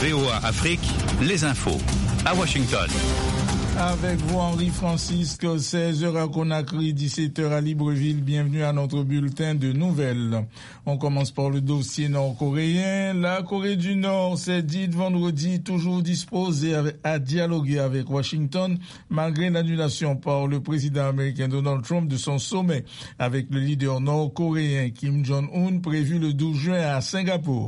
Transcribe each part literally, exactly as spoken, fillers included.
V O A Afrique, les infos à Washington. Avec vous, Henri-Francisque, seize heures à Conakry, dix-sept heures à Libreville. Bienvenue à notre bulletin de nouvelles. On commence par le dossier nord-coréen. La Corée du Nord s'est dite vendredi toujours disposée à dialoguer avec Washington, malgré l'annulation par le président américain Donald Trump de son sommet avec le leader nord-coréen Kim Jong-un prévu le douze juin à Singapour.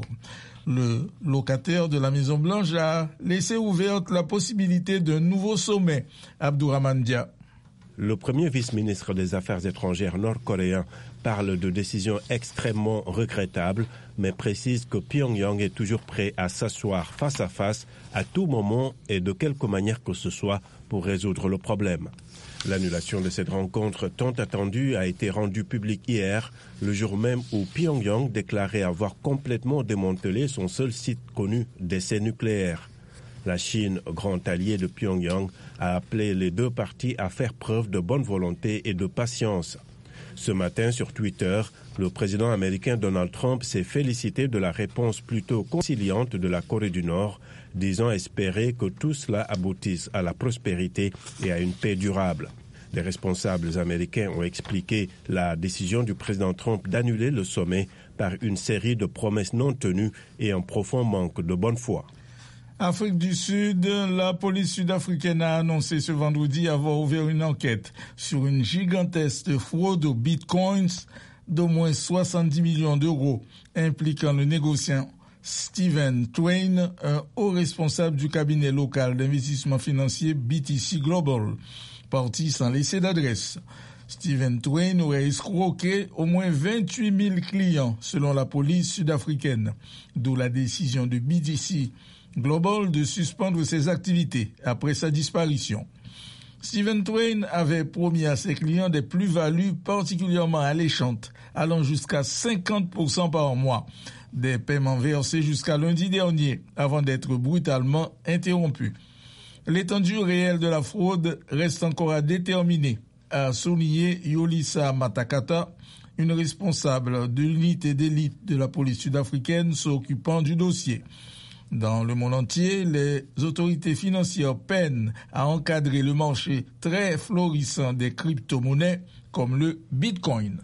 Le locataire de la Maison-Blanche a laissé ouverte la possibilité d'un nouveau sommet. Abdourahmane Dia. Le premier vice-ministre des Affaires étrangères nord-coréen parle de décisions extrêmement regrettables, mais précise que Pyongyang est toujours prêt à s'asseoir face à face à tout moment et de quelque manière que ce soit pour résoudre le problème. L'annulation de cette rencontre tant attendue a été rendue publique hier, le jour même où Pyongyang déclarait avoir complètement démantelé son seul site connu d'essais nucléaires. La Chine, grand allié de Pyongyang, a appelé les deux parties à faire preuve de bonne volonté et de patience. Ce matin, sur Twitter, le président américain Donald Trump s'est félicité de la réponse plutôt conciliante de la Corée du Nord, disant espérer que tout cela aboutisse à la prospérité et à une paix durable. Les responsables américains ont expliqué la décision du président Trump d'annuler le sommet par une série de promesses non tenues et un profond manque de bonne foi. Afrique du Sud, la police sud-africaine a annoncé ce vendredi avoir ouvert une enquête sur une gigantesque fraude aux bitcoins d'au moins soixante-dix millions d'euros, impliquant le négociant Stephen Twain, un haut responsable du cabinet local d'investissement financier B T C Global, parti sans laisser d'adresse. Stephen Twain aurait escroqué au moins vingt-huit mille clients, selon la police sud-africaine, d'où la décision de B T C Global de suspendre ses activités après sa disparition. Stephen Twain avait promis à ses clients des plus-values particulièrement alléchantes, allant jusqu'à cinquante pour cent par mois, des paiements versés jusqu'à lundi dernier, avant d'être brutalement interrompus. L'étendue réelle de la fraude reste encore à déterminer, a souligné Yolisa Matakata, une responsable de l'unité d'élite de la police sud-africaine s'occupant du dossier. Dans le monde entier, les autorités financières peinent à encadrer le marché très florissant des crypto-monnaies comme le Bitcoin.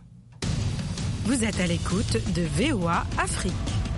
Vous êtes à l'écoute de V O A Afrique.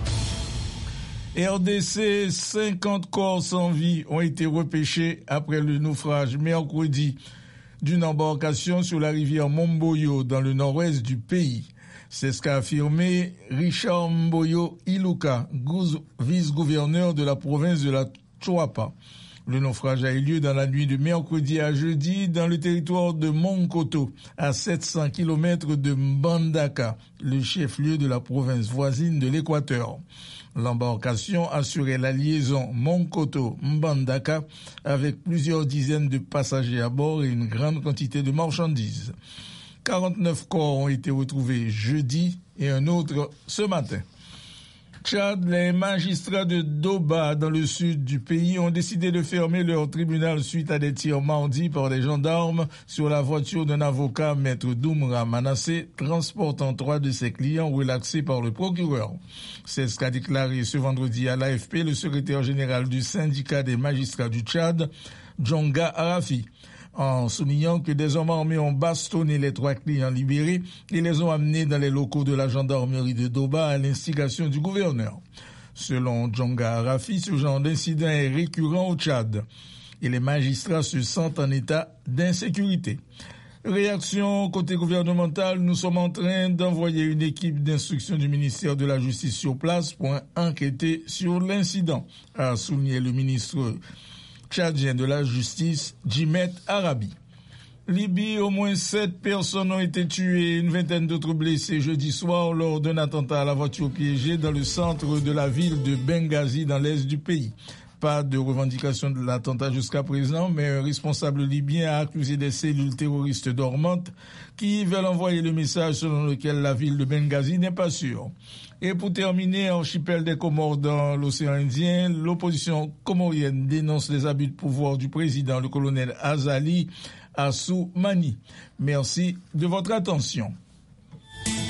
R D C, cinquante corps sans vie ont été repêchés après le naufrage mercredi d'une embarcation sur la rivière Momboyo dans le nord-ouest du pays. C'est ce qu'a affirmé Richard Mboyo Iluka, vice-gouverneur de la province de la Choapa. Le naufrage a eu lieu dans la nuit de mercredi à jeudi dans le territoire de Monkoto, à sept cents kilomètres de Mbandaka, le chef-lieu de la province voisine de l'Équateur. L'embarcation assurait la liaison Monkoto-Mbandaka avec plusieurs dizaines de passagers à bord et une grande quantité de marchandises. quarante-neuf corps ont été retrouvés jeudi et un autre ce matin. Tchad, les magistrats de Doba, dans le sud du pays, ont décidé de fermer leur tribunal suite à des tirs mardi par des gendarmes sur la voiture d'un avocat, Maître Doumra Manassé, transportant trois de ses clients relaxés par le procureur. C'est ce qu'a déclaré ce vendredi à l'A F P le secrétaire général du syndicat des magistrats du Tchad, Djonga Arafi, en soulignant que des hommes armés ont bastonné les trois clients libérés et les ont amenés dans les locaux de la gendarmerie de Doba à l'instigation du gouverneur. Selon Djonga Arafi, ce genre d'incident est récurrent au Tchad et les magistrats se sentent en état d'insécurité. Réaction côté gouvernemental, nous sommes en train d'envoyer une équipe d'instruction du ministère de la Justice sur place pour enquêter sur l'incident, a souligné le ministre tchadien de la Justice, Djimet Arabi. Libye, au moins sept personnes ont été tuées et une vingtaine d'autres blessées jeudi soir lors d'un attentat à la voiture piégée dans le centre de la ville de Benghazi dans l'est du pays. Pas de revendication de l'attentat jusqu'à présent, mais un responsable libyen a accusé des cellules terroristes dormantes qui veulent envoyer le message selon lequel la ville de Benghazi n'est pas sûre. Et pour terminer, archipel des Comores dans l'océan Indien, l'opposition comorienne dénonce les abus de pouvoir du président, le colonel Azali Assoumani. Merci de votre attention.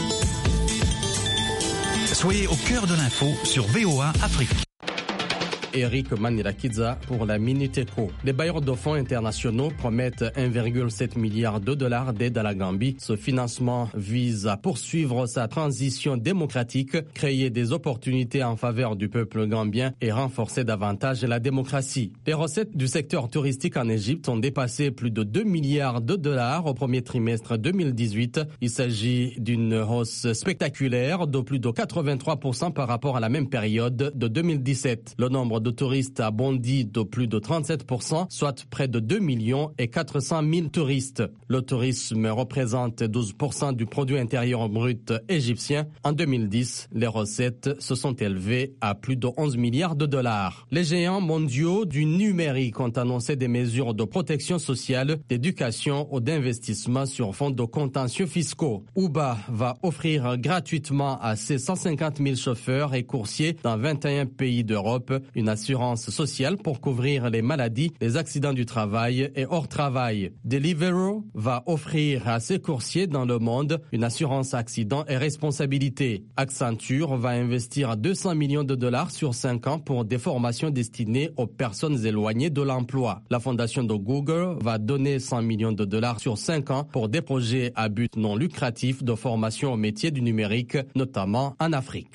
Soyez au cœur de l'info sur V O A Afrique. Eric Manirakidza pour la Minute Éco. Les bailleurs de fonds internationaux promettent un virgule sept milliard de dollars d'aide à la Gambie. Ce financement vise à poursuivre sa transition démocratique, créer des opportunités en faveur du peuple gambien et renforcer davantage la démocratie. Les recettes du secteur touristique en Égypte ont dépassé plus de deux milliards de dollars au premier trimestre deux mille dix-huit. Il s'agit d'une hausse spectaculaire de plus de quatre-vingt-trois pour cent par rapport à la même période de deux mille dix-sept. Le nombre de touristes a bondi de plus de trente-sept pour cent, soit près de deux millions et quatre cent mille touristes. Le tourisme représente douze pour cent du produit intérieur brut égyptien. En deux mille dix, les recettes se sont élevées à plus de onze milliards de dollars. Les géants mondiaux du numérique ont annoncé des mesures de protection sociale, d'éducation ou d'investissement sur fond de contentieux fiscaux. Uber va offrir gratuitement à ses cent cinquante mille chauffeurs et coursiers dans vingt et un pays d'Europe une assurance sociale pour couvrir les maladies, les accidents du travail et hors travail. Deliveroo va offrir à ses coursiers dans le monde une assurance accident et responsabilité. Accenture va investir deux cents millions de dollars sur cinq ans pour des formations destinées aux personnes éloignées de l'emploi. La fondation de Google va donner cent millions de dollars sur cinq ans pour des projets à but non lucratif de formation au métier du numérique, notamment en Afrique.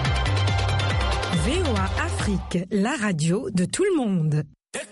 V O A Afrique, la radio de tout le monde.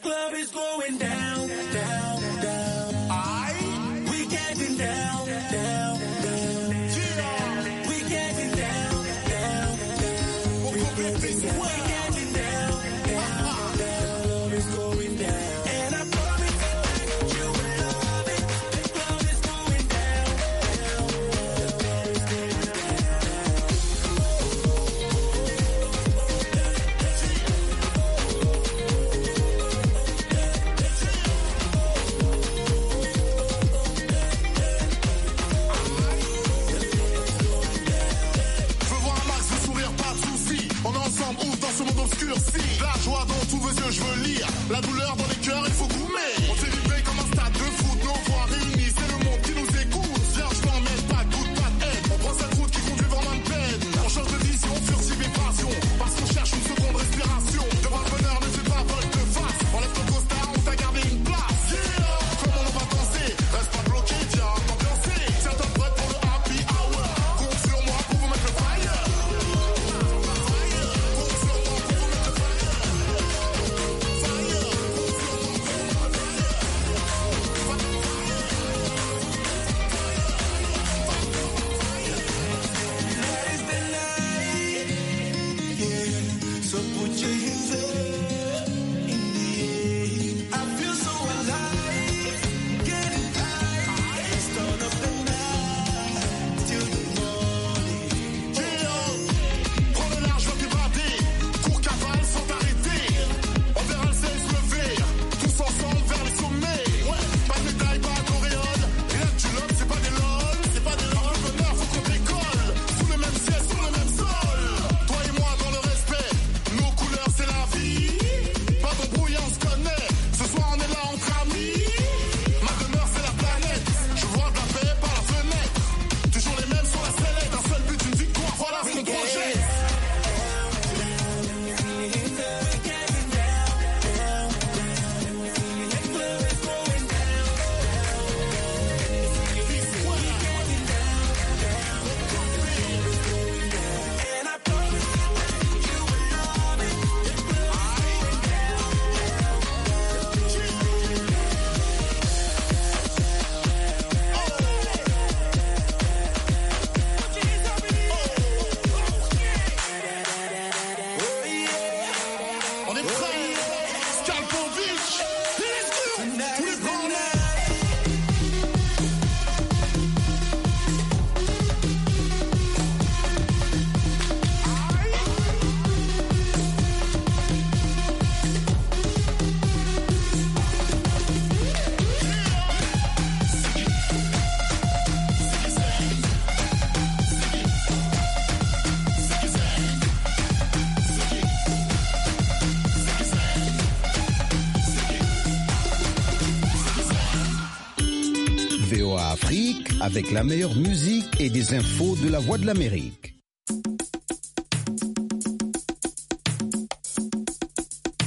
La joie dans tous vos yeux, je veux lire. La douleur dans les cœurs, il faut goumer. On s'est livré comme un stade de foot. Nos voix réunies, c'est le monde qui nous écoute. Viens, je t'emmène, pas de doute, pas de haine. On prend cette route qui conduit vers ma peine. On change de vision, furtive et passion. Parce qu'on cherche une seconde respiration. Devant le bonheur, ne fais pas volte face. Enlève ton costard, on t'a gardé une place. Yeah, comment on va danser? Reste pas bloqué, viens t'ambiancer. C'est top prêt pour le happy hour. Compte sur moi pour vous mettre le fire. V O A Afrique avec la meilleure musique et des infos de la Voix de l'Amérique.